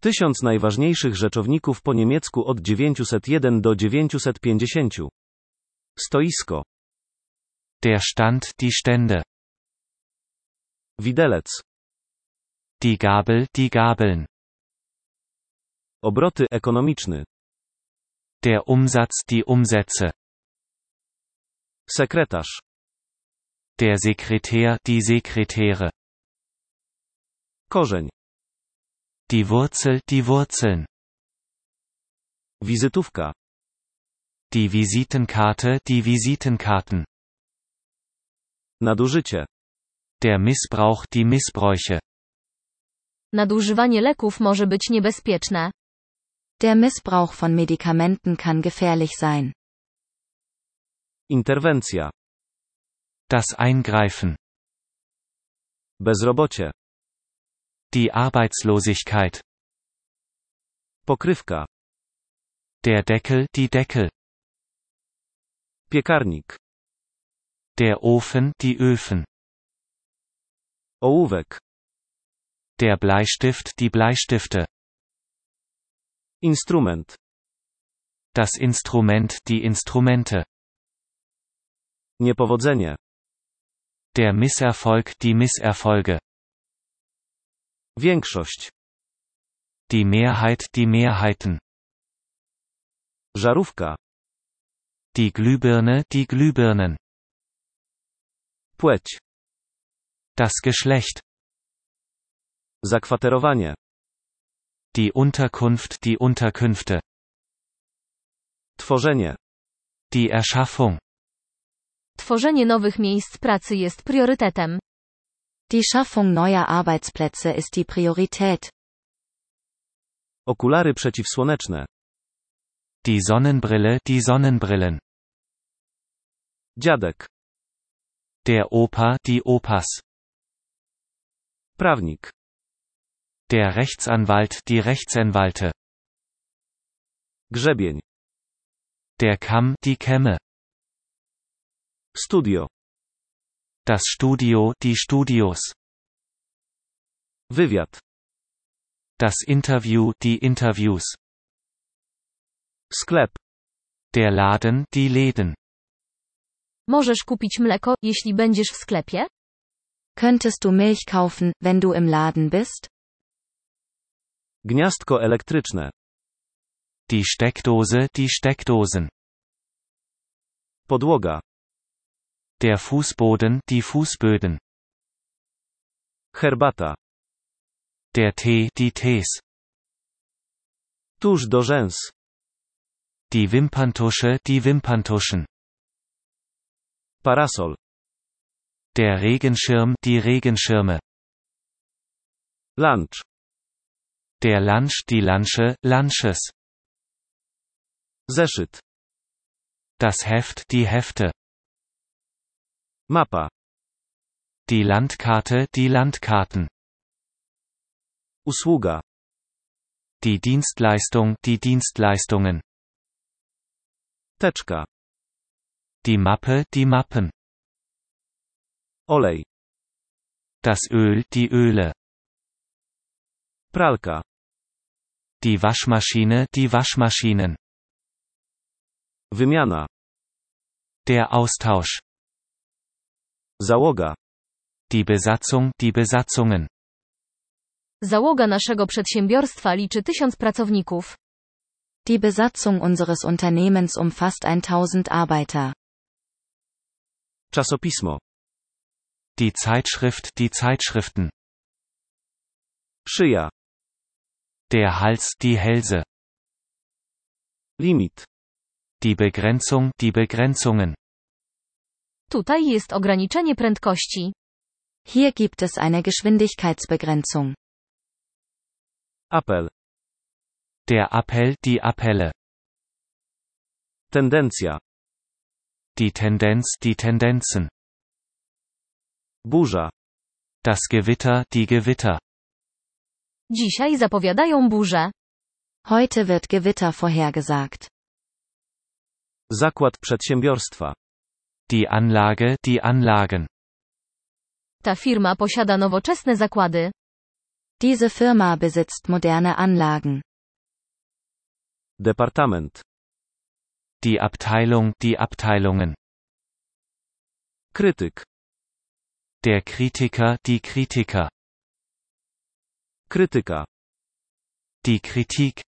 1000 najważniejszych rzeczowników po niemiecku od 901 do 950. Stoisko. Der Stand, die Stände. Widelec. Die Gabel, die Gabeln. Obroty ekonomiczny. Der Umsatz, die Umsätze. Sekretarz. Der Sekretär, die Sekretäre. Korzeń. Die Wurzel, die Wurzeln. Wizytówka. Die Visitenkarte, die Visitenkarten. Nadużycie. Der Missbrauch, die Missbräuche. Nadużywanie leków może być niebezpieczne. Der Missbrauch von Medikamenten kann gefährlich sein. Interwencja. Das Eingreifen. Bezrobocie. Die Arbeitslosigkeit. Pokrywka. Der Deckel, die Deckel. Piekarnik. Der Ofen, die Öfen. Ołówek. Der Bleistift, die Bleistifte. Instrument. Das Instrument, die Instrumente. Niepowodzenie. Der Misserfolg, die Misserfolge. Większość. Die Mehrheit, die Mehrheiten. Żarówka. Die Glühbirne, die Glühbirnen. Płeć. Das Geschlecht. Zakwaterowanie. Die Unterkunft, die Unterkünfte. Tworzenie. Die Erschaffung. Tworzenie nowych miejsc pracy jest priorytetem. Die Schaffung neuer Arbeitsplätze ist die Priorität. Okulary przeciwsłoneczne. Die Sonnenbrille, die Sonnenbrillen. Dziadek. Der Opa, die Opas. Prawnik. Der Rechtsanwalt, die Rechtsanwälte. Grzebień. Der Kamm, die Kämme. Studio. Das Studio, die Studios. Wywiad. Das Interview, die Interviews. Sklep. Der Laden, die Läden. Możesz kupić mleko, jeśli będziesz w sklepie? Könntest du Milch kaufen, wenn du im Laden bist? Gniazdko elektryczne. Die Steckdose, die Steckdosen. Podłoga. Der Fußboden, die Fußböden. Herbata. Der Tee, die Tees. Tusz do rzęs. Die Wimperntusche, die Wimperntuschen. Parasol. Der Regenschirm, die Regenschirme. Lunch. Der Lunch, die Lunche, Lunches. Zeszyt. Das Heft, die Hefte. Mapa. Die Landkarte, die Landkarten. Usługa. Die Dienstleistung, die Dienstleistungen. Teczka. Die Mappe, die Mappen. Olej. Das Öl, die Öle. Pralka. Die Waschmaschine, die Waschmaschinen. Wymiana. Der Austausch. Załoga. Die Besatzung, die Besatzungen. Załoga naszego przedsiębiorstwa liczy 1000 pracowników. Die Besatzung unseres Unternehmens umfasst 1000 Arbeiter. Czasopismo. Die Zeitschrift, die Zeitschriften. Szyja. Der Hals, die Hälse. Limit. Die Begrenzung, die Begrenzungen. Tutaj jest ograniczenie prędkości. Hier gibt es eine Geschwindigkeitsbegrenzung. Apel. Der Appell, die Appelle. Tendencja. Die Tendenz, die Tendenzen. Burza. Das Gewitter, die Gewitter. Dzisiaj zapowiadają burzę. Heute wird Gewitter vorhergesagt. Zakład przedsiębiorstwa. Die Anlage, die Anlagen. Ta firma posiada nowoczesne zakłady. Diese Firma besitzt moderne Anlagen. Departament. Die Abteilung, die Abteilungen. Krytyk. Der Kritiker, die Kritiker. Krytyka. Die Kritik,